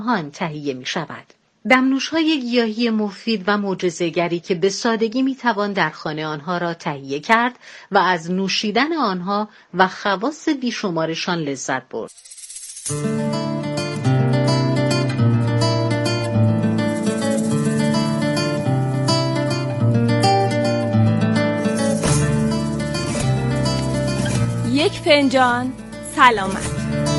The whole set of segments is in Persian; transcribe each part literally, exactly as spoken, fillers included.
هان تهیه می شود. دمنوش‌های گیاهی مفید و معجزه‌گری که به سادگی می‌توان در خانه آنها را تهیه کرد و از نوشیدن آنها و خواص بیشمارشان لذت برد. یک فنجان سلامت.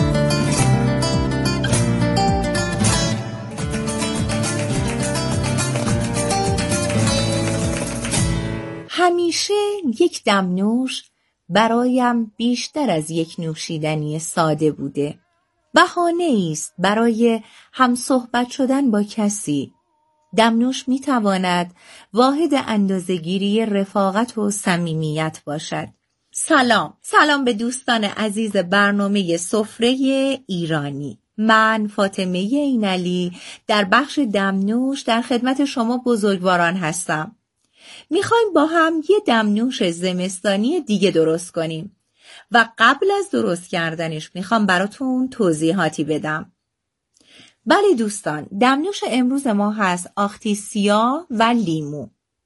همیشه یک دمنوش برایم بیشتر از یک نوشیدنی ساده بوده. بهانه است برای همصحبت شدن با کسی. دمنوش می تواند واحد اندازه‌گیری رفاقت و صمیمیت باشد. سلام، سلام به دوستان عزیز برنامه سفره ایرانی. من فاطمه اینعلی در بخش دمنوش در خدمت شما بزرگواران هستم. میخوایم با هم یه دمنوش زمستانی دیگه درست کنیم و قبل از درست کردنش میخوام براتون توضیحاتی بدم. بله دوستان، دمنوش امروز ما هست آختیسیا و لیمو.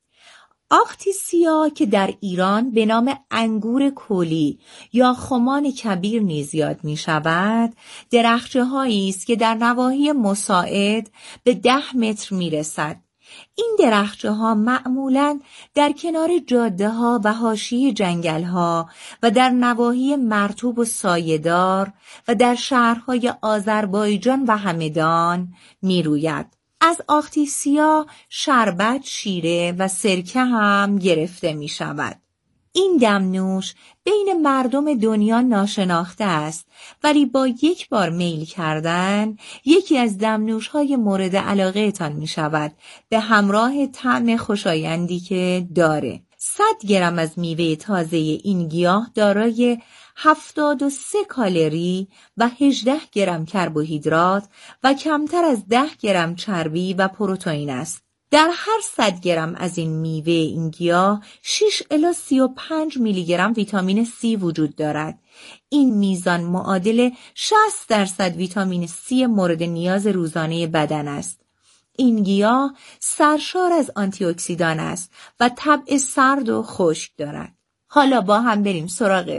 آختیسیا که در ایران به نام انگور کلی یا خمان کبیر نیز یاد می شود، درخچه هایی است که در نواحی مساعد به ده متر می رسد. این درخچه ها معمولاً در کنار جاده ها و حاشیه جنگل ها و در نواحی مرطوب و سایه‌دار و در شهرهای آذربایجان و همدان می روید. از آختیسیا شربت، شیره و سرکه هم گرفته می شود. این دمنوش بین مردم دنیا ناشناخته است، ولی با یک بار میل کردن یکی از دمنوش های مورد علاقه تان می شود، به همراه طعم خوشایندی که داره. صد گرم از میوه تازه این گیاه دارای هفتاد و سه کالری و هجده گرم کربوهیدرات و کمتر از ده گرم چربی و پروتئین است. در هر صد گرم از این میوه این گیاه شش الی سی و پنج میلی گرم ویتامین سی وجود دارد. این میزان معادل شصت درصد ویتامین سی مورد نیاز روزانه بدن است. این گیاه سرشار از آنتی اکسیدان است و طبع سرد و خشک دارد. حالا با هم بریم سراغ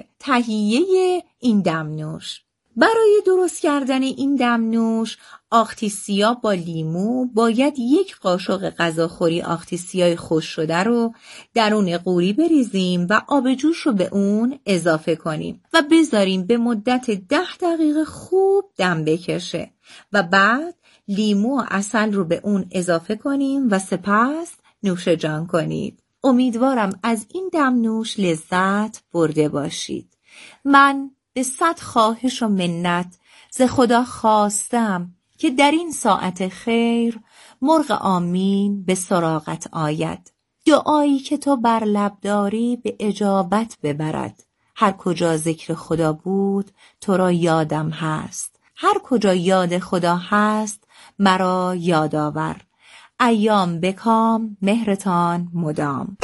تهیه این دمنوش. برای درست کردن این دمنوش آختیسیا با لیمو باید یک قاشق غذاخوری آختیسیای خشک شده رو درون قوری بریزیم و آب جوش رو به اون اضافه کنیم و بذاریم به مدت ده دقیقه خوب دم بکشه و بعد لیمو و عسل رو به اون اضافه کنیم و سپس نوش جان کنید. امیدوارم از این دمنوش لذت برده باشید. من به صد خواهش و منت ز خدا خواستم که در این ساعت خیر مرغ آمین به سراغت آید. دعایی که تو بر لب داری به اجابت ببرد. هر کجا ذکر خدا بود تو را یادم هست. هر کجا یاد خدا هست مرا یادآور. ایام بکام مهرتان مدام.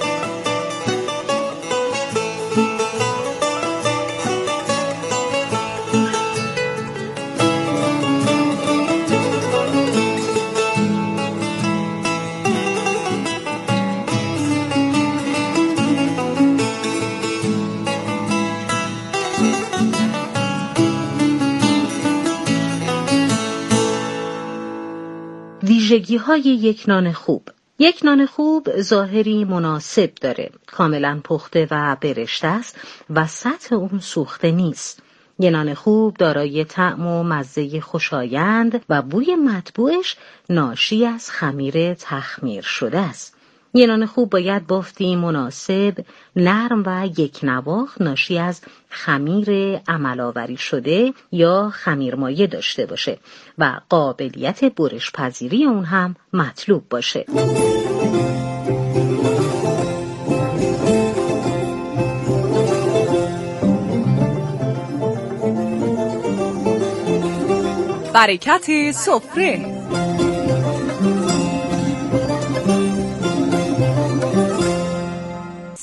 ویژگی‌های یک نان خوب. یک نان خوب ظاهری مناسب داره، کاملا پخته و برشته است و سطح اون سوخته نیست. یک نان خوب دارای طعم و مزه خوشایند و بوی مطبوعش ناشی از خمیر تخمیر شده است. یک نان خوب باید بافتی مناسب، نرم و یک نواخت ناشی از خمیر عمل‌آوری شده یا خمیرمایه داشته باشه و قابلیت برش پذیری اون هم مطلوب باشه. برکت سفره.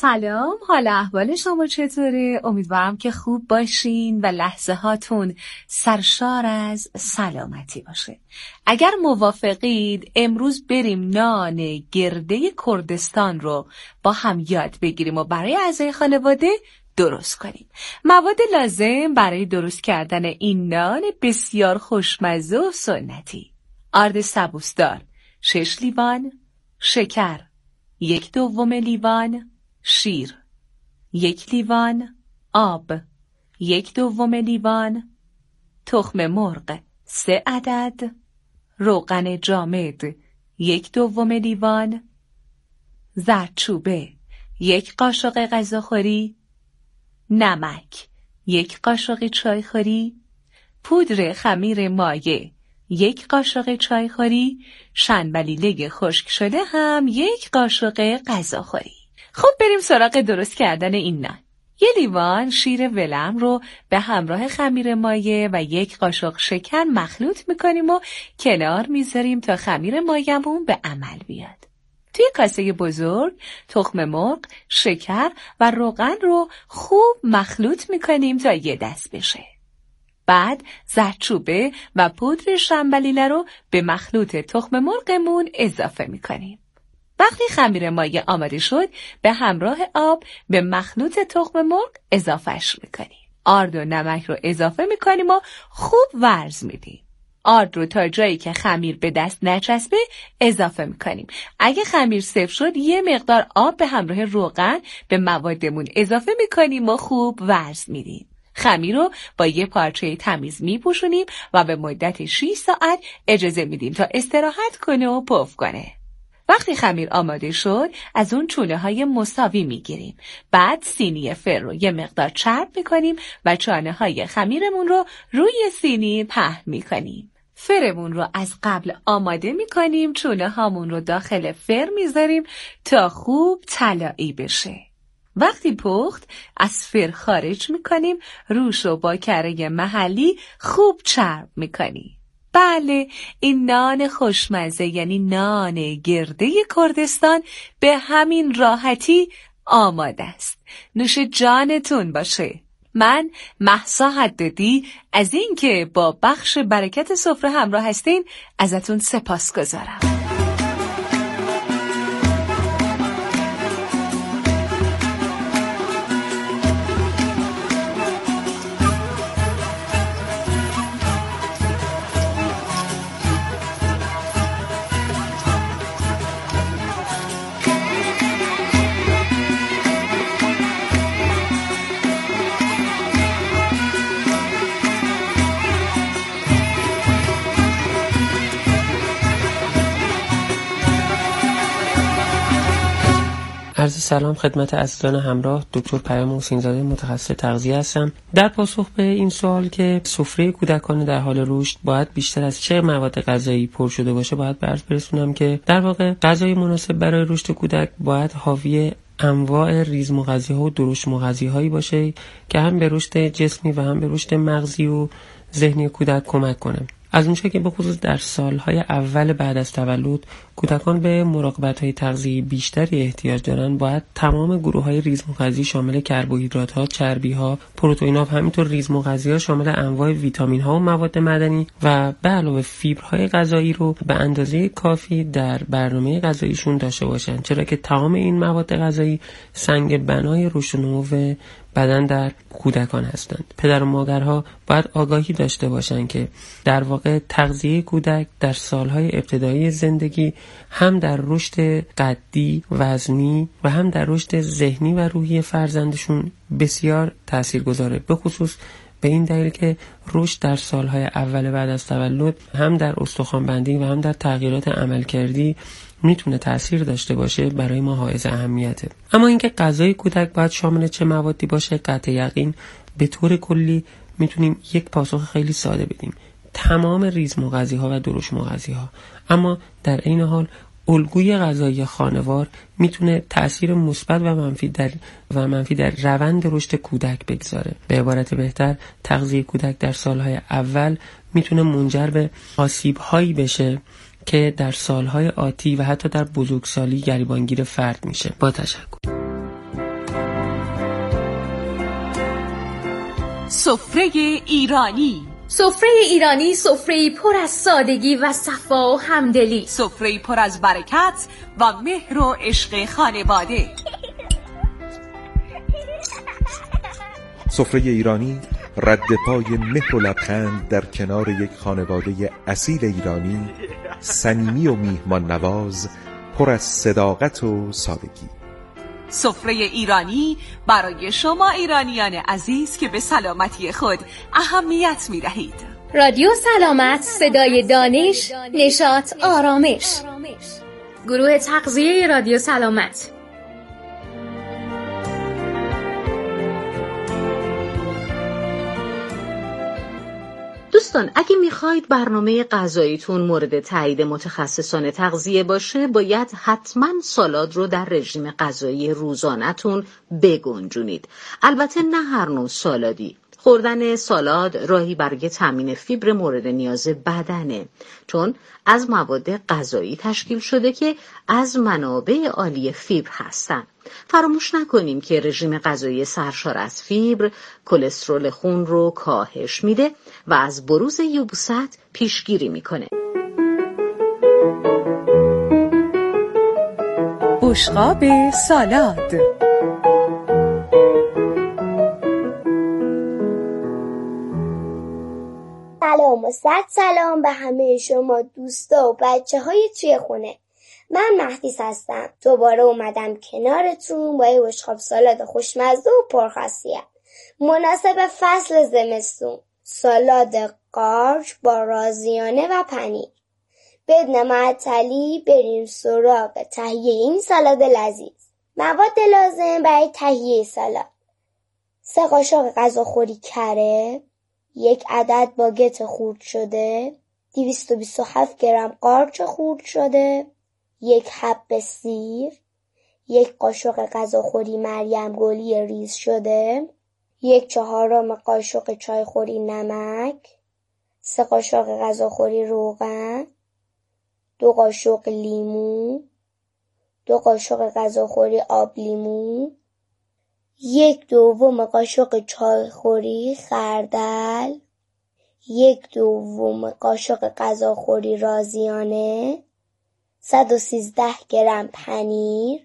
سلام، حال احوال شما چطوره؟ امیدوارم که خوب باشین و لحظه هاتون سرشار از سلامتی باشه. اگر موافقید امروز بریم نان گرده کردستان رو با هم یاد بگیریم و برای اعضای خانواده درست کنیم. مواد لازم برای درست کردن این نان بسیار خوشمزه و سنتی: آرد سبوسدار شش لیوان، شکر یک دوم لیوان، شیر یک لیوان، آب یک دوم لیوان، تخم مرغ سه عدد، روغن جامد یک دوم لیوان، زردچوبه یک قاشق غذاخوری، نمک یک قاشق چایخوری، پودر خمیر مایع یک قاشق چایخوری، شنبلیله خشک شده هم یک قاشق غذاخوری. خب بریم سراغ درست کردن این نان. یه لیوان شیر ولم رو به همراه خمیر مایع و یک قاشق شکر مخلوط میکنیم و کنار میذاریم تا خمیر مایعمون به عمل بیاد. توی کاسه بزرگ تخم مرغ، شکر و روغن رو خوب مخلوط میکنیم تا یه دست بشه. بعد زردچوبه و پودر شنبلیله رو به مخلوط تخم مرغمون اضافه میکنیم. وقتی خمیر مایع آماده شد به همراه آب به مخلوط تخم مرغ اضافهش میکنیم. آرد و نمک رو اضافه میکنیم و خوب ورز میدیم. آرد رو تا جایی که خمیر به دست نچسبه اضافه میکنیم. اگه خمیر سفت شد یه مقدار آب به همراه روغن به موادمون اضافه میکنیم و خوب ورز میدیم. خمیر رو با یه پارچه تمیز میپوشونیم و به مدت شش ساعت اجازه میدیم تا استراحت کنه و پف کنه. وقتی خمیر آماده شد از اون چونه های مساوی میگیریم. بعد سینی فر رو یه مقدار چرب میکنیم و چانه های خمیرمون رو روی سینی پهن میکنیم. فرمون رو از قبل آماده میکنیم، چونه هامون رو داخل فر میذاریم تا خوب طلایی بشه. وقتی پخت از فر خارج میکنیم، روش رو با کره محلی خوب چرب میکنیم. بله، این نان خوشمزه یعنی نان گرده کردستان به همین راحتی آماده است. نوش جانتون باشه. من مهسا حدادی از این که با بخش برکت سفره همراه هستین ازتون سپاسگزارم. عرض سلام خدمت عزیزان همراه. دکتر پیام حسین‌زاده متخصص تغذیه هستم. در پاسخ به این سوال که سفره کودکان در حال رشد باید بیشتر از چه مواد غذایی پر شده باشه، باید به عرض برسونم که در واقع غذای مناسب برای رشد کودک باید حاوی انواع ریزمغذی‌ها و درشت مغذی‌هایی باشه که هم به رشد جسمی و هم به رشد مغزی و ذهنی کودک کمک کنه. از اونجا که به خصوص در سالهای اول بعد از تولد کودکان به مراقبت‌های تغذیه‌ای بیشتری احتیاج دارن، باید تمام گروه‌های ریزمغذی شامل کربوهیدرات‌ها، چربی‌ها، پروتئین‌ها و همینطور ریزمغذی‌ها شامل انواع ویتامین‌ها و مواد معدنی و به علاوه فیبرهای غذایی رو به اندازه کافی در برنامه غذاییشون داشته باشن، چرا که تمام این مواد غذایی سنگ بنای رشد و نمو بدن در کودکان هستند. پدر و مادرها باید آگاهی داشته باشند که در واقع تغذیه کودک در سالهای ابتدایی زندگی هم در رشد قدی، وزنی و هم در رشد ذهنی و روحی فرزندشون بسیار تاثیرگذاره، به خصوص به این دلیل که رشد در سالهای اول بعد از تولد هم در استخوان‌بندی و هم در تغییرات عملکردی میتونه تأثیر داشته باشه. برای ما حائز اهمیته. اما اینکه غذای کودک باید شامل چه موادی باشه، قطع یقین به طور کلی میتونیم یک پاسخ خیلی ساده بدیم: تمام ریزمغذی‌ها و درشت مغذی‌ها. اما در این حال الگوی غذایی خانوار میتونه تأثیر مثبت و منفی در و منفی در روند رشد کودک بگذاره. به عبارت بهتر، تغذیه کودک در سالهای اول میتونه منجر به آسیب‌هایی بشه که در سالهای آتی و حتی در بزرگسالی گریبانگیر فرد میشه. با تشکر. سفره ایرانی. سفره ایرانی سفره پر از سادگی و صفا و همدلی، سفره پر از برکت و مهر و عشق خانواده. سفره ایرانی رد پای مهر و لبخند در کنار یک خانواده اصیل ایرانی، صمیمی و میهمان نواز، پر از صداقت و سادگی. سفره ایرانی برای شما ایرانیان عزیز که به سلامتی خود اهمیت می دهید. رادیو سلامت، صدای دانش، نشاط، آرامش. گروه تغذیه رادیو سلامت. دوستان، اگه میخواید برنامه غذاییتون مورد تایید متخصصان تغذیه باشه، باید حتما سالاد رو در رژیم غذایی روزانه‌تون بگنجونید. البته نه هر نوع سالادی. خوردن سالاد راهی برای تامین فیبر مورد نیاز بدنه، چون از مواد غذایی تشکیل شده که از منابع عالی فیبر هستن. فراموش نکنیم که رژیم غذایی سرشار از فیبر کلسترول خون رو کاهش میده و از بروز یبوست پیشگیری میکنه. بشقاب سالاد. سلام و صد سلام به همه شما دوستا و بچه های توی خونه. من مهدیس هستم. دوباره اومدم کنارتون با یه بشقاب سالاد خوشمزه و پرخاصیت مناسب فصل زمستون. سالاد قارچ با رازیانه و پنیر. بدون معطلی بریم سراغ تهیه این سالاد لذیذ. مواد لازم برای تهیه سالاد: سه قاشق غذاخوری کره، یک عدد باگت خرد شده، دویست و بیست و هفت گرم قارچ خرد شده، یک حب سیر، یک قاشق غذاخوری مریم گلی ریز شده، یک چهارم قاشق چایخوری نمک، سه قاشق غذاخوری روغن، دو قاشق لیمو، دو قاشق غذاخوری آب لیمو، یک دوم قاشق چایخوری خردل، یک دوم قاشق غذاخوری رازیانه، صد و سیزده گرم پنیر،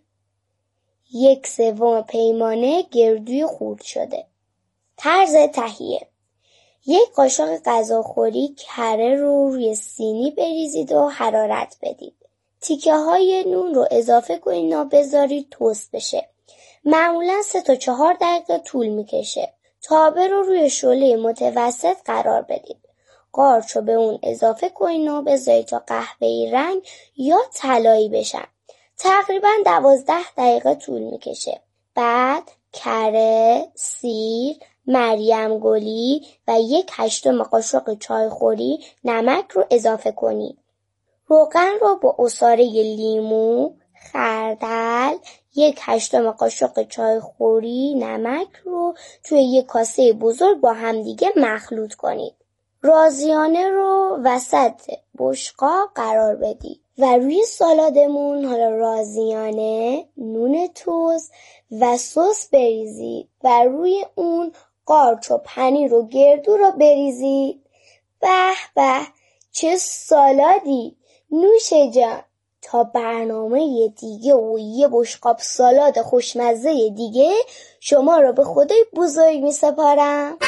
یک سوم پیمانه گردوی خرد شده. طرز تهیه: یک قاشق غذاخوری کره رو روی سینی بریزید و حرارت بدید. تیکه های نون رو اضافه کنید و بذارید تست بشه. معمولا سه تا چهار دقیقه طول میکشه. تابه رو روی شعله متوسط قرار بدید. قارچ رو به اون اضافه کنید و بذارید تا قهوه‌ای رنگ یا طلایی بشن. تقریبا دوازده دقیقه طول میکشه. بعد کره، سیر، مریم گلی و یک هشتم قاشق چایخوری نمک رو اضافه کنید. روغن رو با عصاره لیمو، خردل، یک هشتم قاشق چایخوری نمک رو توی یک کاسه بزرگ با همدیگه مخلوط کنید. رازیانه رو وسط بشقاب قرار بدید و روی سالادمون حالا رازیانه، نون تست و سس بریزید و روی اون قارچ و پنیر و گردو رو بریزید. به به، چه سالادی! نوش جان. تا برنامه دیگه و یه بشقاب سالاد خوشمزه دیگه شما رو به خدای بزرگ می سپارم.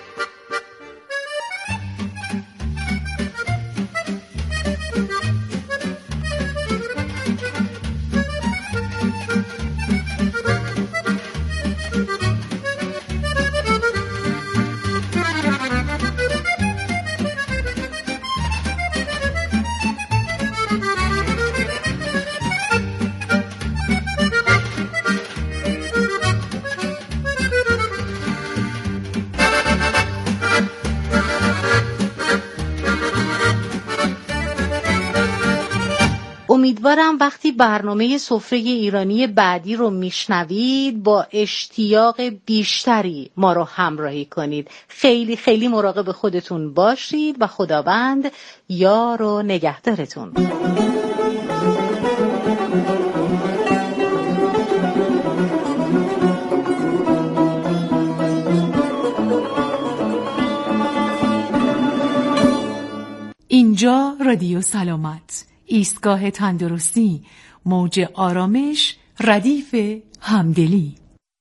امیدوارم وقتی برنامه سفره ایرانی بعدی رو میشنوید با اشتیاق بیشتری ما رو همراهی کنید. خیلی خیلی مراقب خودتون باشید و خداوند یار و نگهدارتون. اینجا رادیو سلامت، ایستگاه تندرستی، موج آرامش، ردیف همدلی.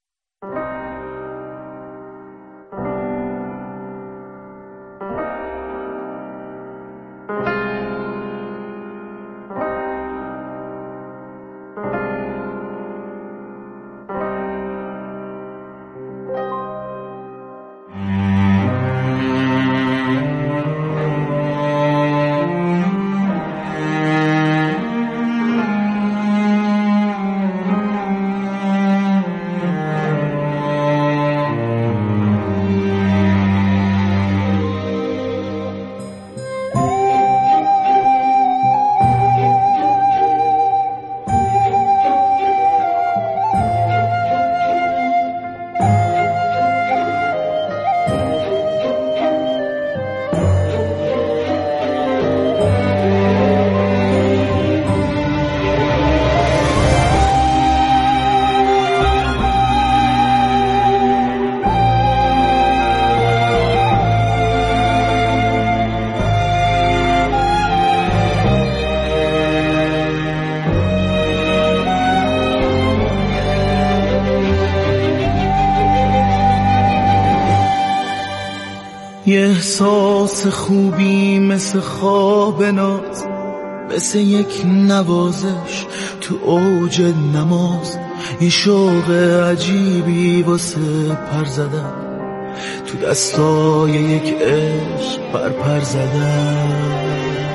یه احساس خوبی مثل خواب ناز، مثل یک نوازش تو اوج نماز، یه شوق عجیبی واسه پر زدن، تو دستای یک عشق پر پر زدن،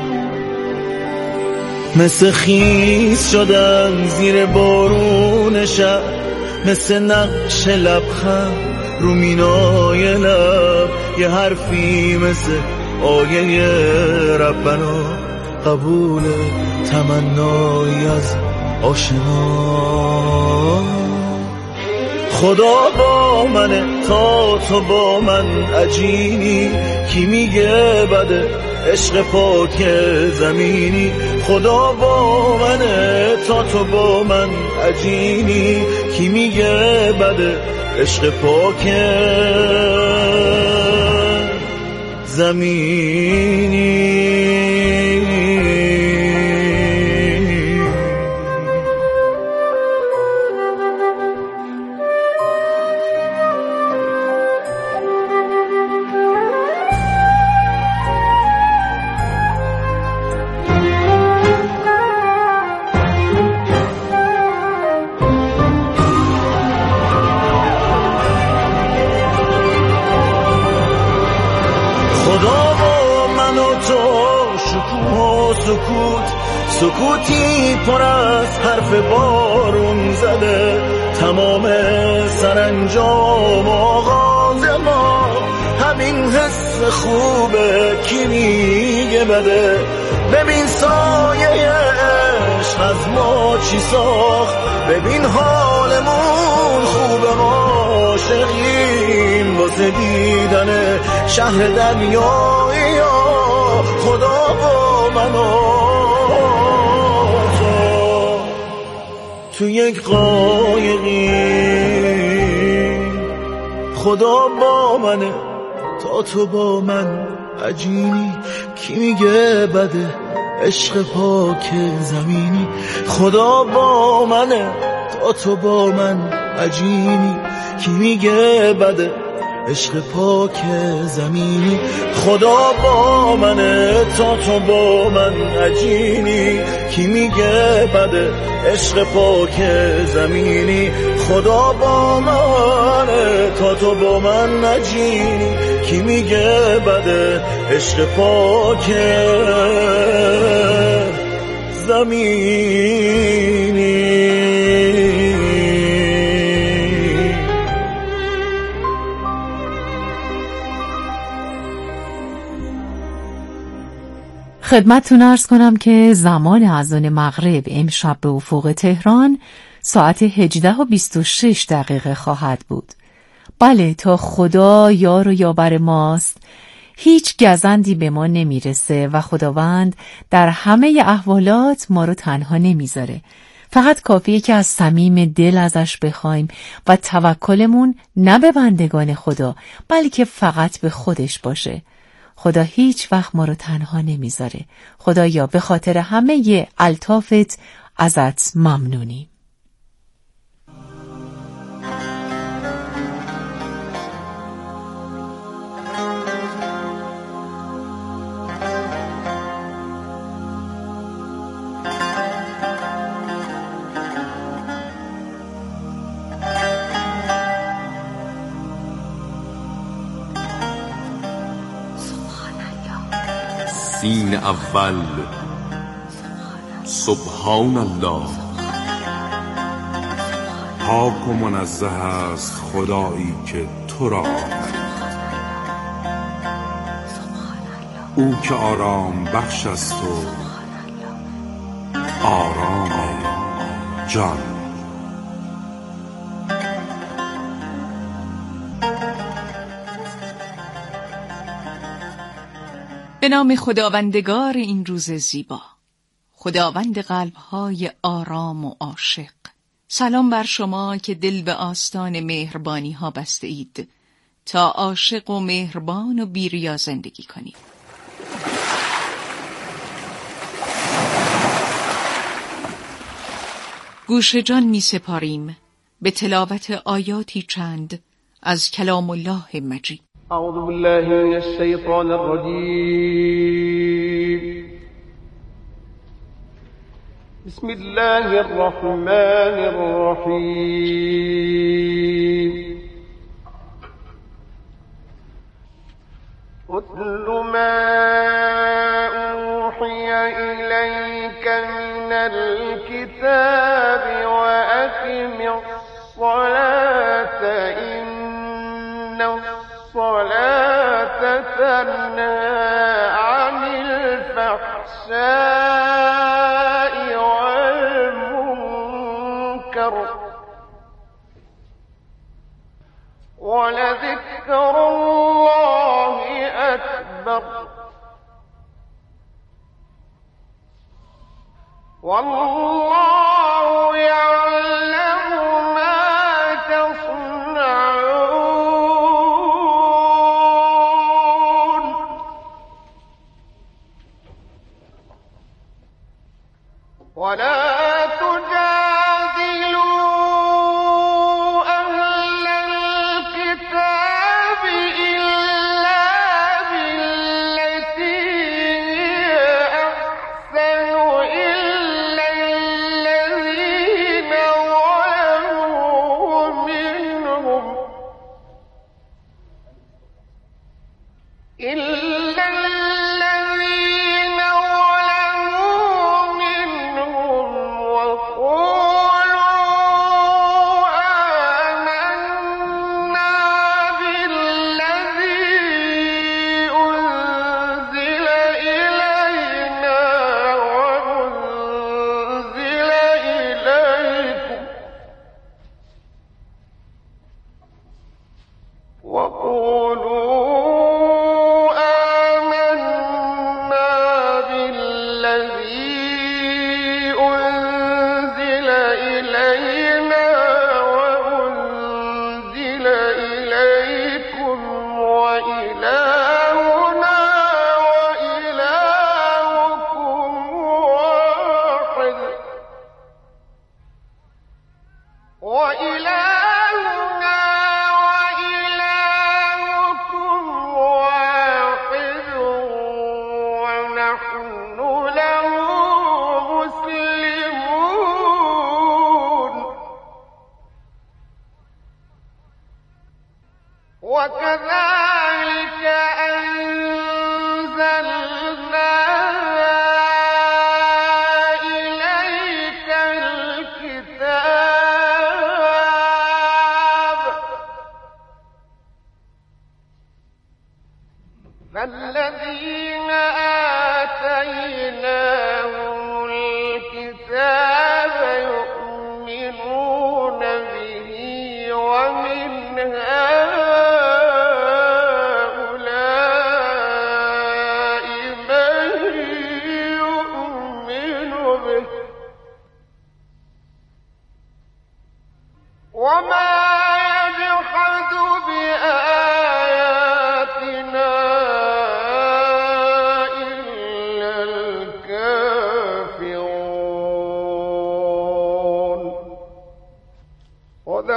مثل خیس شدن زیر بارون شب، مثل نقش لبخند رو مینای لب، یه حرفی مثل آیه ربنا، قبول تمنایی از آشنا. خدا با منه تا تو با من عجینی، کی میگه بده عشق پاک زمینی. خدا با منه تا تو با من عجینی، کی میگه بده عشق پاک زمینی. سکوت سکوتی پر از حرف بارون زده، تمام سرانجام آغاز ما همین حس خوبه، کی میگه بده. ببین سایه عشق از ما چی ساخت، ببین حالمون خوبه، ما عاشقیم واسه دیدن شهر دریایی. خدا با من و تو تو یک قایقی، خدا با منه تا تو با من عجینی، کی میگه بده عشق پاک زمینی. خدا با منه تا تو با من عجینی، کی میگه بده عشق پاک زمینی. خدا با منه تا تو با من عجینی، کی میگه بده عشق پاک زمینی. خدا با منه تا تو با من عجینی، کی میگه بده عشق پاک زمینی. خدمتتون عرض کنم که زمان اذان مغرب امشب به افق تهران ساعت هجده و بیست و شش دقیقه خواهد بود. بله، تا خدا یار و یاور ماست، هیچ گزندی به ما نمیرسه و خداوند در همه احوالات ما رو تنها نمیذاره. فقط کافیه که از صمیم دل ازش بخوایم و توکلمون نه به بندگان خدا بلکه فقط به خودش باشه. خدا هیچ وقت ما رو تنها نمیذاره. خدایا به خاطر همه الطافت ازت ممنونیم. سین اول سبحان الله. پاک و منزه است خدایی که تو را آفرید. او که آرام بخش است و آرام جان. به نام خداوندگار این روز زیبا، خداوند قلب‌های آرام و عاشق. سلام بر شما که دل به آستان مهربانی ها بسته اید تا عاشق و مهربان و بی‌ریا زندگی کنید. گوش جان می سپاریم به تلاوت آیاتی چند از کلام الله مجید. اعوذ بالله من الشیطان الرجیم. بسم الله الرحمن الرحیم. اتل ما اوحی الیک من الكتاب واقم الصلاة ان الصلاة تنهى عن الفحشاء والمنكر ولذكر الله أكبر والله يعلم ما تصنعون. ولا إلا الذين ظلموا منهم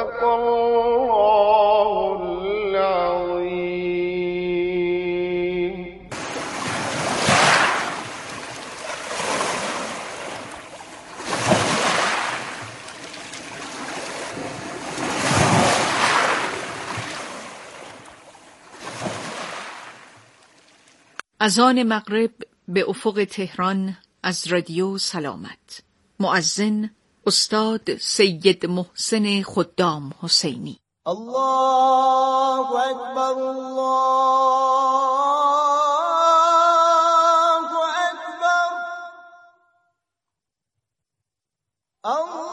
صدق الله العظيم. اذان مغرب به افق تهران از رادیو سلامت. مؤذن استاد سید محسن خدام حسینی. الله اکبر الله اکبر الله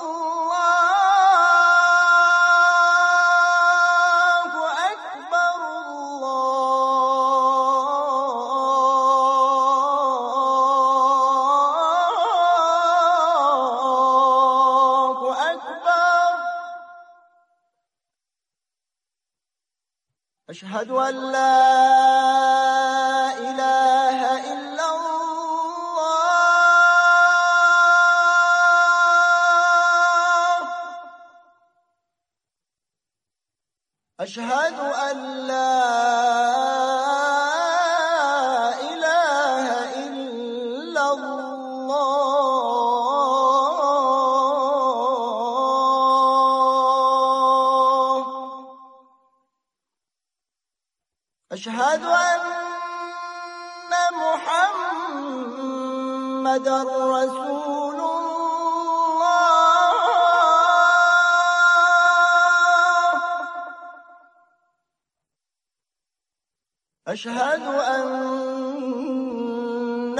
أشهد أن لا إله إلا الله. أشهد أن لا إله إلا الله. أشهد أن محمدًا رسول الله. أشهد أن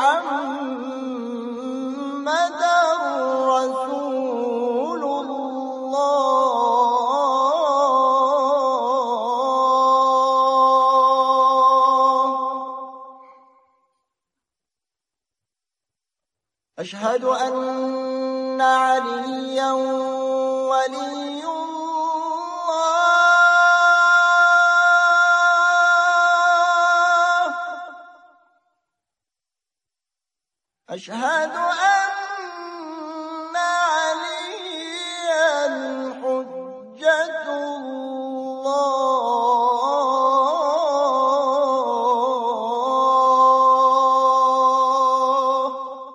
محمدًا رسول أشهد أن عليا ولي الله. أشهد أن عليا حجة الله.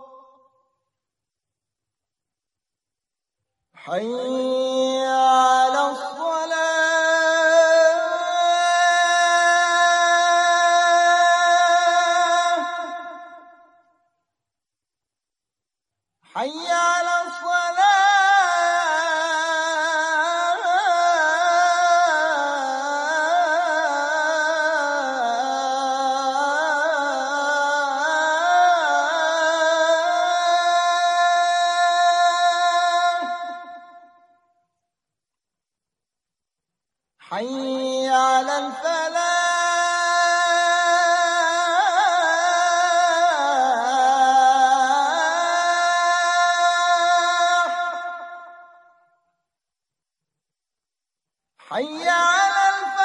حي على الصلاة. حي على حي على الفلاح. حي على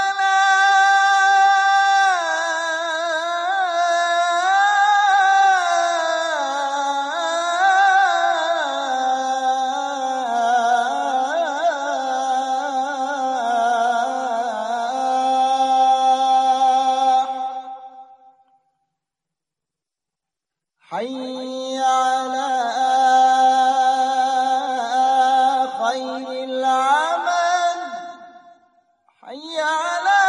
حي على خير العمل. حي على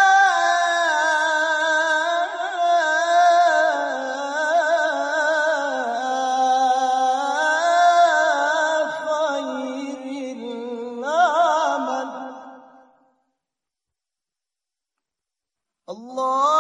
خير العمل. الله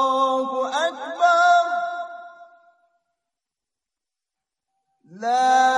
لا